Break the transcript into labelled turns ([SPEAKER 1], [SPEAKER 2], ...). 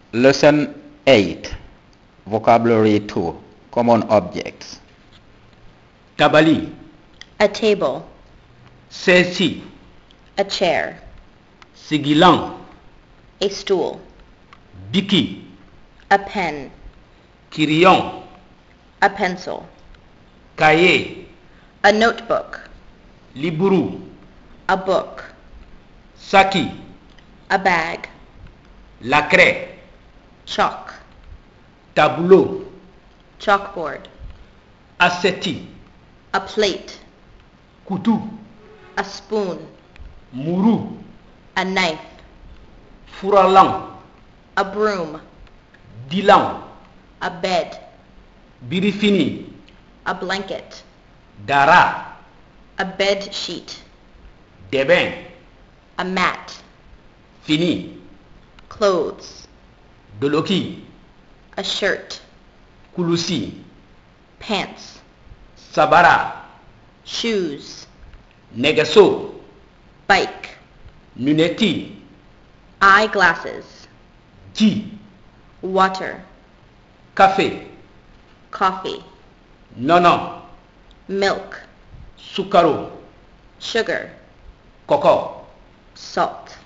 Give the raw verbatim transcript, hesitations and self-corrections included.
[SPEAKER 1] Lesson eight. Vocabulary two. Common objects.
[SPEAKER 2] Tabali,
[SPEAKER 3] A table.
[SPEAKER 2] Sesi,
[SPEAKER 3] A chair.
[SPEAKER 2] Sigilang,
[SPEAKER 3] A stool.
[SPEAKER 2] Biki,
[SPEAKER 3] A pen.
[SPEAKER 2] Kiriyon,
[SPEAKER 3] A pencil.
[SPEAKER 2] Kaye,
[SPEAKER 3] A notebook.
[SPEAKER 2] Liburu,
[SPEAKER 3] A book.
[SPEAKER 2] Saki,
[SPEAKER 3] A bag.
[SPEAKER 2] Lacre,
[SPEAKER 3] Chalk.
[SPEAKER 2] Tableau,
[SPEAKER 3] Chalkboard.
[SPEAKER 2] Aseti,
[SPEAKER 3] A plate.
[SPEAKER 2] Kutu,
[SPEAKER 3] A spoon.
[SPEAKER 2] Muru,
[SPEAKER 3] A knife.
[SPEAKER 2] Furalang,
[SPEAKER 3] A broom.
[SPEAKER 2] Dilang,
[SPEAKER 3] A bed.
[SPEAKER 2] Birifini,
[SPEAKER 3] A blanket.
[SPEAKER 2] Dara,
[SPEAKER 3] A bed sheet.
[SPEAKER 2] Deben,
[SPEAKER 3] A mat.
[SPEAKER 2] Fini,
[SPEAKER 3] Clothes.
[SPEAKER 2] Doloki,
[SPEAKER 3] A shirt.
[SPEAKER 2] Kulusi,
[SPEAKER 3] Pants.
[SPEAKER 2] Sabara,
[SPEAKER 3] Shoes.
[SPEAKER 2] Negaso,
[SPEAKER 3] Bike.
[SPEAKER 2] Nuneti,
[SPEAKER 3] Eyeglasses.
[SPEAKER 2] Ji,
[SPEAKER 3] Water.
[SPEAKER 2] Café,
[SPEAKER 3] Coffee.
[SPEAKER 2] Nono,
[SPEAKER 3] Milk.
[SPEAKER 2] Sukaro,
[SPEAKER 3] Sugar.
[SPEAKER 2] Coco.
[SPEAKER 3] Salt.